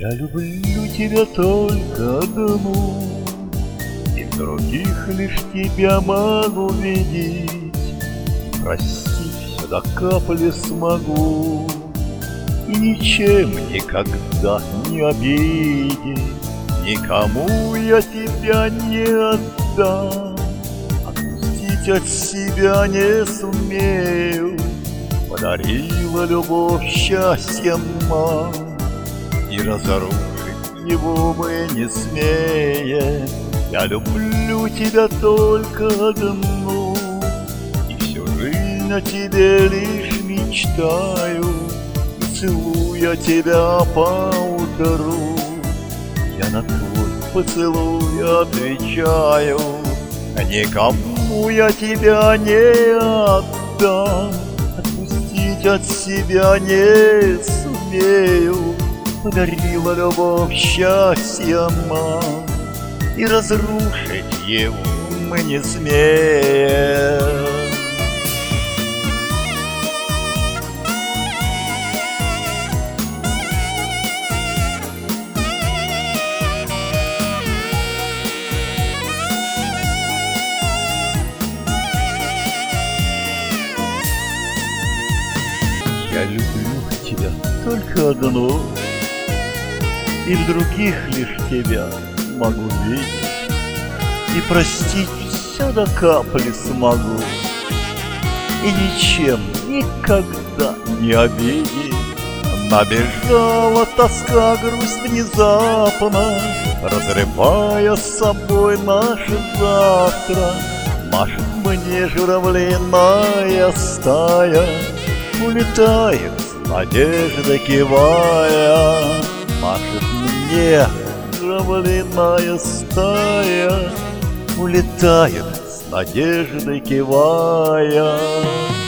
Я люблю тебя только одну, и в других лишь тебя могу видеть. Простить все до капли смогу, и ничем никогда не обидеть. Никому я тебя не отдам, отпустить от себя не сумею. Подарила любовь счастье нам, и разрушить его мы не смеем. Я люблю тебя только одну, и всю жизнь о тебе лишь мечтаю. И целуя тебя поутру, я на твой поцелуй отвечаю. Никому я тебя не отдам, отпустить от себя не сумею. Подарила любовь счастье нам, и разрушить его мы не смеем. Я люблю тебя только одну, и в других лишь тебя могу видеть. И простить все до капли смогу, и ничем никогда не обидеть. Набежала тоска, грусть внезапно, разрывая с собой наше завтра. Машет мне журавлиная стая, улетает с надеждой кивая. Машет мне журавлиная стая, улетает с надеждой кивая.